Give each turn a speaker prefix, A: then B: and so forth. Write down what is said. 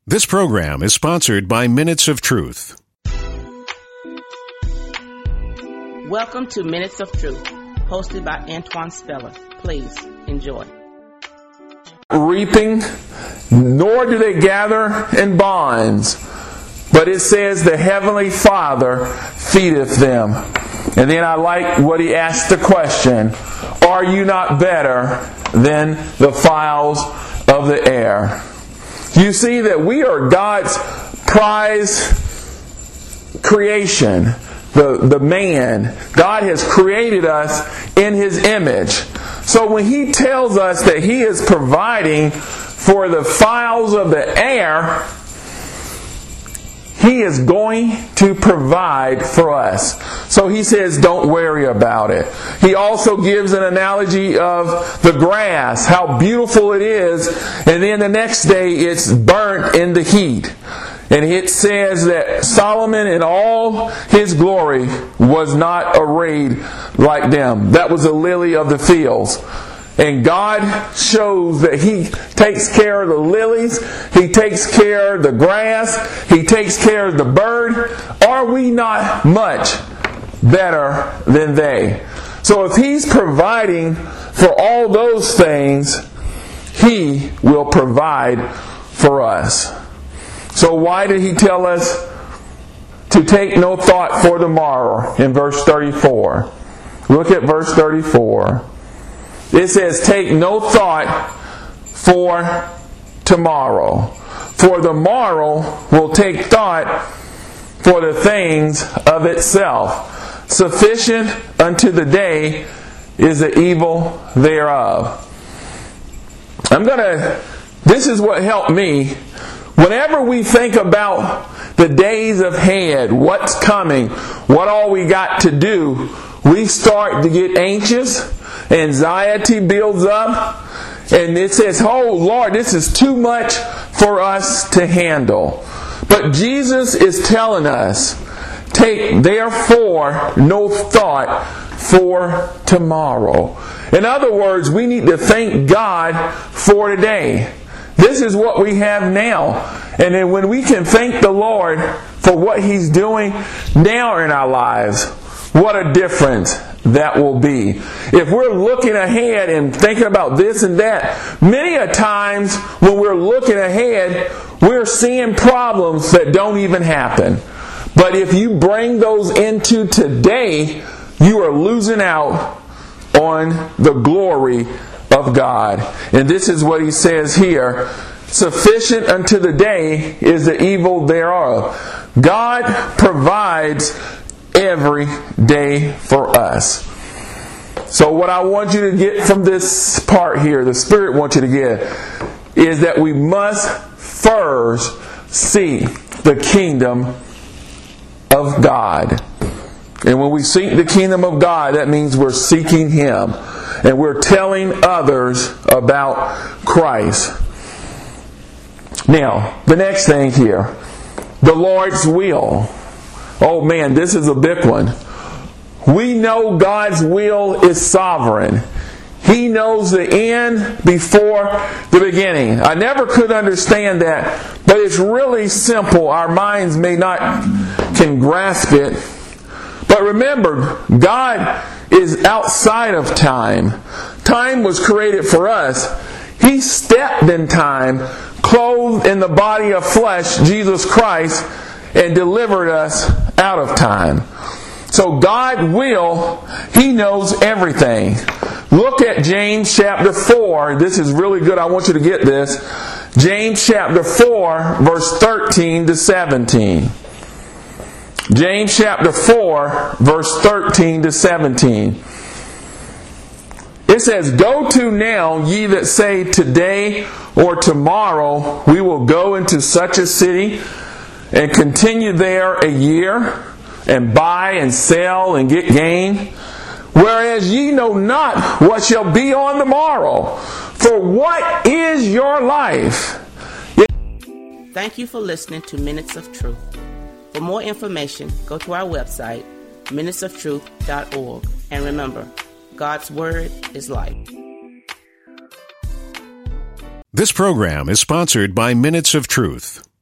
A: This program is sponsored by Minutes of Truth.
B: Welcome to Minutes of Truth, hosted by Antoine Speller. Please enjoy.
C: Reaping, nor do they gather in barns, but it says the Heavenly Father feedeth them. And then I like what he asked the question, are you not better than the fowls of the air? You see that we are God's prize creation. The man. God has created us in His image. So when He tells us that He is providing for the fowls of the air, He is going to provide for us. So He says, don't worry about it. He also gives an analogy of the grass, how beautiful it is, and then the next day it's burnt in the heat. And it says that Solomon in all his glory was not arrayed like them. That was a lily of the fields. And God shows that He takes care of the lilies, He takes care of the grass, He takes care of the bird. Are we not much better than they? So if He's providing for all those things, He will provide for us. So why did He tell us to take no thought for tomorrow in verse 34? Look at verse 34. It says, take no thought for tomorrow. For the morrow will take thought for the things of itself. Sufficient unto the day is the evil thereof. This is what helped me. Whenever we think about the days ahead, what's coming, what all we got to do, we start to get anxious. Anxiety builds up. And it says, oh Lord, this is too much for us to handle. But Jesus is telling us, take therefore no thought for tomorrow. In other words, we need to thank God for today. This is what we have now. And then when we can thank the Lord for what He's doing now in our lives, what a difference that will be. If we're looking ahead and thinking about this and that, many a times when we're looking ahead, we're seeing problems that don't even happen. But if you bring those into today, you are losing out on the glory of God. And this is what He says here. Sufficient unto the day is the evil thereof. God provides every day for us. So what I want you to get from this part here, the Spirit wants you to get, is that we must first seek the kingdom of God. And when we seek the kingdom of God, that means we're seeking Him. And we're telling others about Christ. Now, the next thing here, the Lord's will. Oh man, this is a big one. We know God's will is sovereign. He knows the end before the beginning. I never could understand that, but it's really simple. Our minds may not can grasp it. But remember, God is outside of time. Time was created for us. He stepped in time, clothed in the body of flesh, Jesus Christ, and delivered us out of time. So God will, He knows everything. Look at James chapter 4. This is really good. I want you to get this. James chapter 4, verse 13 to 17. James chapter 4, verse 13 to 17. It says, go to now, ye that say today or tomorrow we will go into such a city and continue there a year and buy and sell and get gain. Whereas ye know not what shall be on the morrow. For what is your life?
B: Thank you for listening to Minutes of Truth. For more information, go to our website, minutesoftruth.org. And remember, God's Word is life.
A: This program is sponsored by Minutes of Truth.